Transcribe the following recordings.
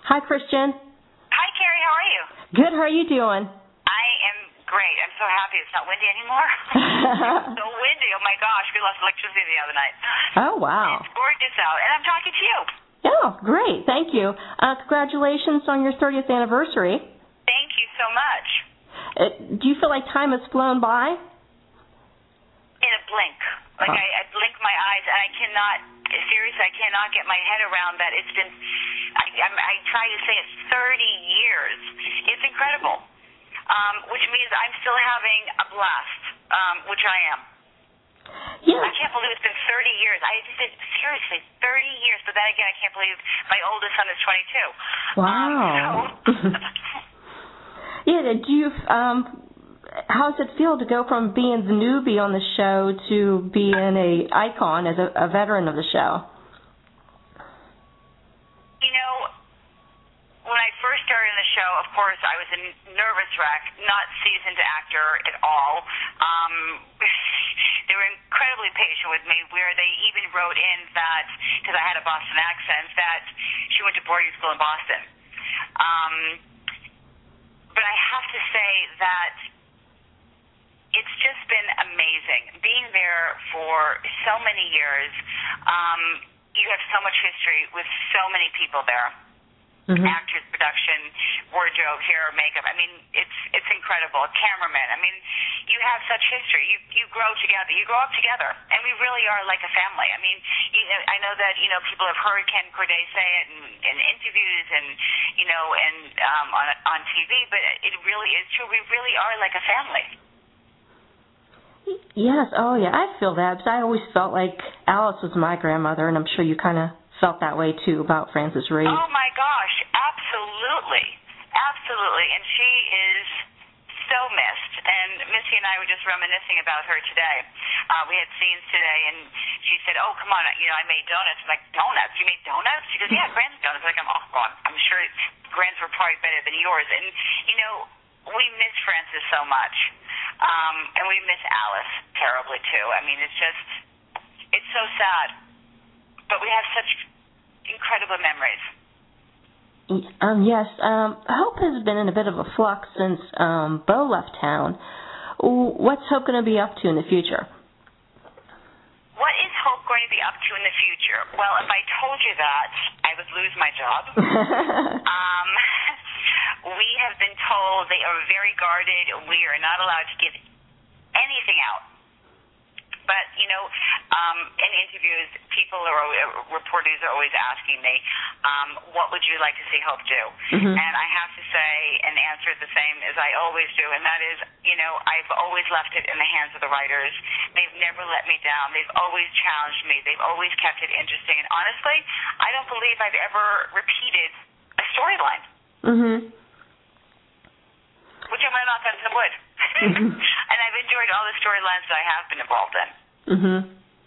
Hi, Christian. Hi, Carrie. How are you? Good. How are you doing? I am great. I'm so happy it's not windy anymore. It's so windy. Oh, my gosh. We lost electricity the other night. Oh, wow. It's gorgeous out, and I'm talking to you. Oh, great. Thank you. Congratulations on your 30th anniversary. Thank you so much. Do you feel like time has flown by? In a blink. Like, I blink my eyes, and I cannot get my head around that it's been, I try to say it's 30 years. It's incredible, which means I'm still having a blast, which I am. Yeah. I can't believe it's been 30 years. I just said, seriously, 30 years. But then again, I can't believe my oldest son is 22. Wow. Yeah, do you, how does it feel to go from being the newbie on the show to being an icon as a veteran of the show? You know, when I first started in the show, of course, I was a nervous wreck, not seasoned actor at all. They were incredibly patient with me, where they even wrote in that, because I had a Boston accent, that she went to boarding school in Boston. But I have to say that it's just been amazing. Being there for so many years, you have so much history with so many people there. Mm-hmm. Actors, production, wardrobe, hair, makeup. I mean, it's incredible. Cameramen. I mean, you have such history. You grow together. You grow up together, and we really are like a family. I mean, I know that people have heard Ken Corday say it in interviews and on TV, but it really is true. We really are like a family. Yes. Oh, yeah. I feel that because I always felt like Alice was my grandmother, and I'm sure you kind of felt that way too about Frances Reid. Oh my gosh, absolutely, absolutely, and she is so missed. And Missy and I were just reminiscing about her today. We had scenes today, and she said, "Oh, come on, I made donuts." I'm like, "Donuts? You made donuts?" She goes, "Yeah, Grand's donuts." I'm like, I'm sure Grand's were probably better than yours. And we miss Frances so much, and we miss Alice terribly too. I mean, it's so sad. But we have such incredible memories. Yes. Hope has been in a bit of a flux since Bo left town. What's Hope going to be up to in the future? What is Hope going to be up to in the future? Well, if I told you that, I would lose my job. We have been told they are very guarded. We are not allowed to give anything out. But, in interviews, reporters are always asking me, what would you like to see Hope do? Mm-hmm. And I have to say and answer it the same as I always do, and that is, I've always left it in the hands of the writers. They've never let me down. They've always challenged me. They've always kept it interesting. And honestly, I don't believe I've ever repeated a storyline. Mm-hmm. Which I'm going to knock on some wood. Mm-hmm. And I've enjoyed all the storylines that I have been involved in. Mm-hmm.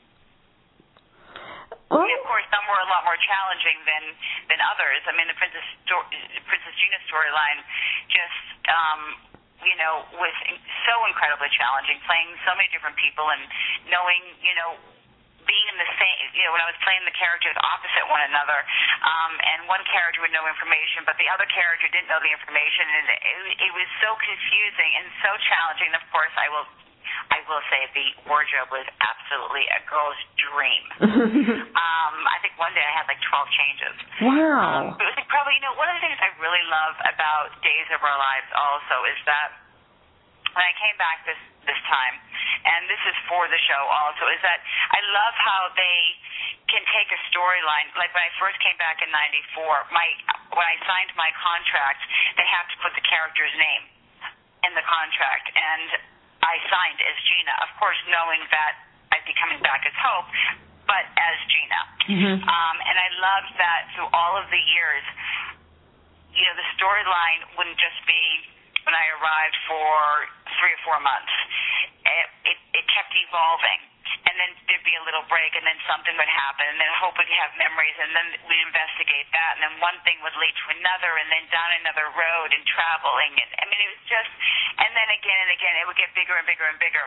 Well, of course, some were a lot more challenging than others. I mean, the Princess Gina storyline just, was so incredibly challenging, playing so many different people and knowing, being in the same, when I was playing the characters opposite one another, and one character would know information, but the other character didn't know the information, and it was so confusing and so challenging. And of course, I will say the wardrobe was absolutely a girl's dream. I think one day I had like 12 changes. Wow. It was incredible. One of the things I really love about Days of Our Lives also is that when I came back this time, and this is for the show also, is that I love how they can take a storyline. Like when I first came back in '94, when I signed my contract, they have to put the character's name in the contract, and I signed as Gina, of course knowing that I'd be coming back as Hope, but as Gina. Mm-hmm. And I loved that through all of the years, the storyline wouldn't just be when I arrived for 3 or 4 months. It kept evolving. And then there'd be a little break, and then something would happen, and then Hope would have memories, and then we'd investigate that, and then one thing would lead to another, and then down another road and traveling. And I mean, it was just, and then again and again, it would get bigger and bigger and bigger.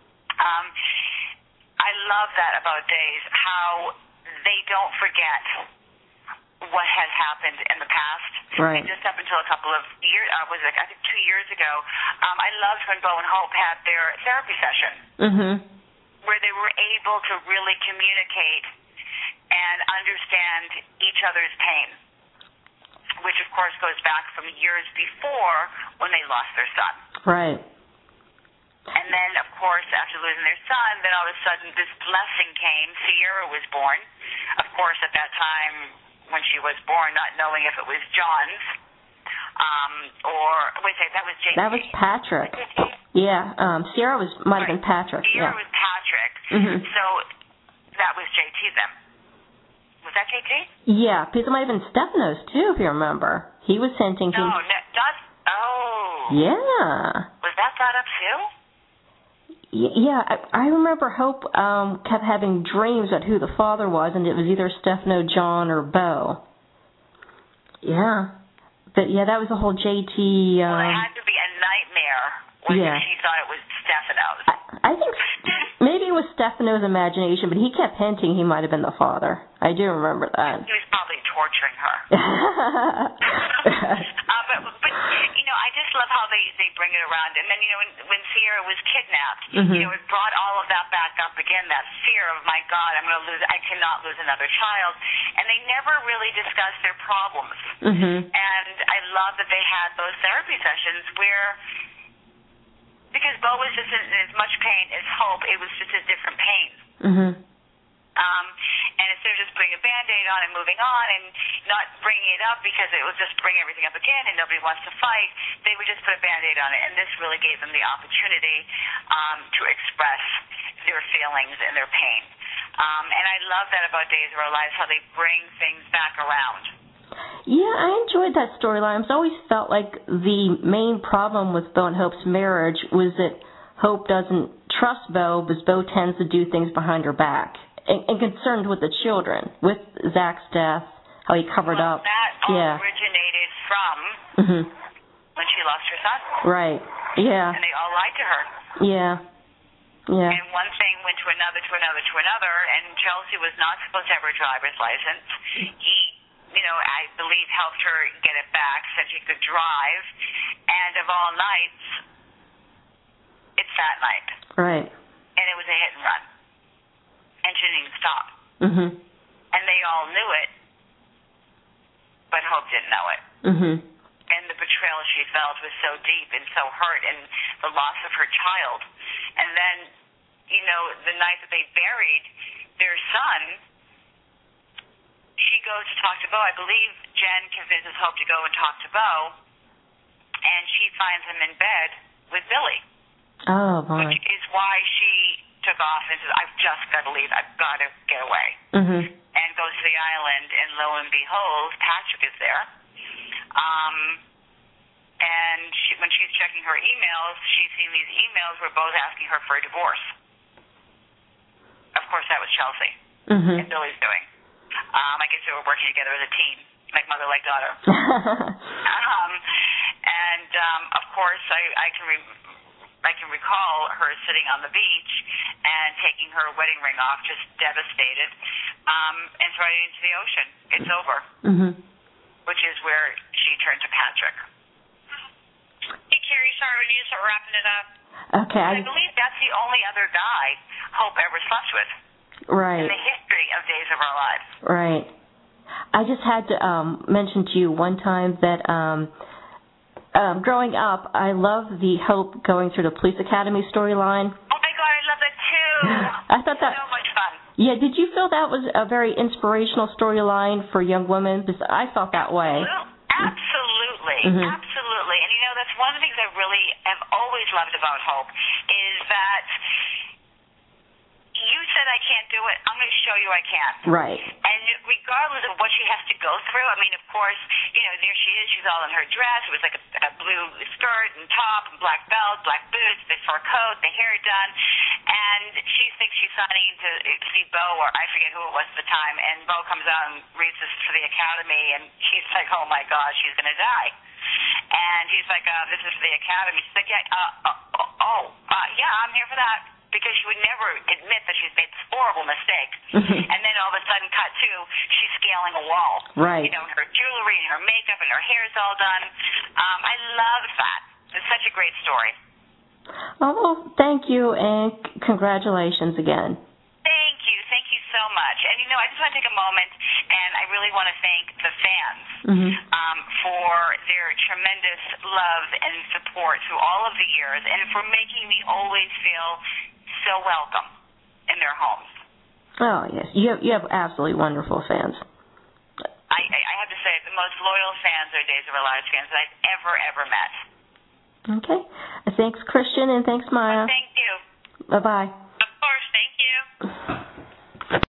I love that about Days, how they don't forget what has happened in the past, Right. And just up until a couple of years, I think 2 years ago, I loved when Bo and Hope had their therapy session, where they were able to really communicate and understand each other's pain, which, of course, goes back from years before when they lost their son. Right. And then, of course, after losing their son, then all of a sudden this blessing came. Sierra was born. Of course, at that time when she was born, not knowing if it was John's that was JT. That was Patrick. Yeah, Sierra might have been Patrick. Sierra was Patrick. So that was JT then. Was that JT? Yeah, because it might have been Stephanos, too, if you remember. He was hinting. Yeah. Was that brought up, too? Yeah, I remember Hope kept having dreams about who the father was, and it was either Stefano, John, or Bo. Yeah. But, yeah, that was the whole JT... well, it had to be a nightmare when she thought it was Stephanos. I think maybe it was Stefano's imagination, but he kept hinting he might have been the father. I do remember that. He was probably torturing her. But I just love how they bring it around. And then, when Sierra was kidnapped, it brought all of that back up again, that fear of, my God, I cannot lose another child. And they never really discussed their problems. And I love that they had those therapy sessions where, because Bo was just in as much pain as Hope, it was just a different pain. And instead of just putting a Band-Aid on and moving on and not bringing it up because it would just bring everything up again and nobody wants to fight, they would just put a Band-Aid on it. And this really gave them the opportunity to express their feelings and their pain. And I love that about Days of Our Lives, how they bring things back around. Yeah, I enjoyed that storyline. I've always felt like the main problem with Bo and Hope's marriage was that Hope doesn't trust Bo because Bo tends to do things behind her back. And concerned with the children, with Zach's death, how he covered up. That all originated from when she lost her son. Right, yeah. And they all lied to her. Yeah. And one thing went to another, and Chelsea was not supposed to have her driver's license. He, I believe helped her get it back so she could drive. And of all nights, it's that night. Right. And it was a hit and run. And she didn't even stop. And they all knew it, but Hope didn't know it. And the betrayal she felt was so deep and so hurt, and the loss of her child. And then, the night that they buried their son, she goes to talk to Bo. I believe Jen convinces Hope to go and talk to Bo, and she finds him in bed with Billy. Oh, boy. Which is why she took off and says, I've just got to leave. I've got to get away. And goes to the island, and lo and behold, Patrick is there. And when she's checking her emails, she's seeing these emails where both asking her for a divorce. Of course, that was Chelsea and Billy's doing. I guess they were working together as a team, like mother, like daughter. Of course, I can recall her sitting on the beach and taking her wedding ring off, just devastated, and throwing it into the ocean. It's over. Which is where she turned to Patrick. Hey, Carrie, sorry, we need to start wrapping it up. Okay. I believe that's the only other guy Hope ever slept with. Right. In the history of Days of Our Lives. Right. I just had to mention to you one time that growing up, I loved the Hope going through the police academy storyline. Oh, my God, I love that, too. I thought that... so much fun. Yeah, did you feel that was a very inspirational storyline for young women? Because I felt that way. Absolutely. Absolutely. And, that's one of the things I really have always loved about Hope is that you said I can't do it. I'm going to show you I can. Right. And regardless of what she has to go through, of course, there she is. She's all in her dress. It was like a blue skirt and top and black belt, black boots, the fur coat, the hair done. And she thinks she's signing to see Bo, or I forget who it was at the time. And Bo comes out and reads this for the academy, and she's like, oh, my God, she's going to die. And he's like, this is for the academy. She's like, yeah, I'm here for that. because she would never admit that she's made this horrible mistake. And then all of a sudden, cut to, she's scaling a wall. Right. You know, and her jewelry and her makeup and her hair's all done. I loved that. It's such a great story. Oh, well, thank you, and congratulations again. Thank you so much. And, you know, I just want to take a moment, and I really want to thank the fans for their tremendous love and support through all of the years, and for making me always feel so welcome in their homes. Oh, yes. You have absolutely wonderful fans. I have to say, the most loyal fans are Days of Our Lives fans that I've ever met. Okay. Thanks, Christian, and thanks, Maya. Well, thank you. Bye-bye.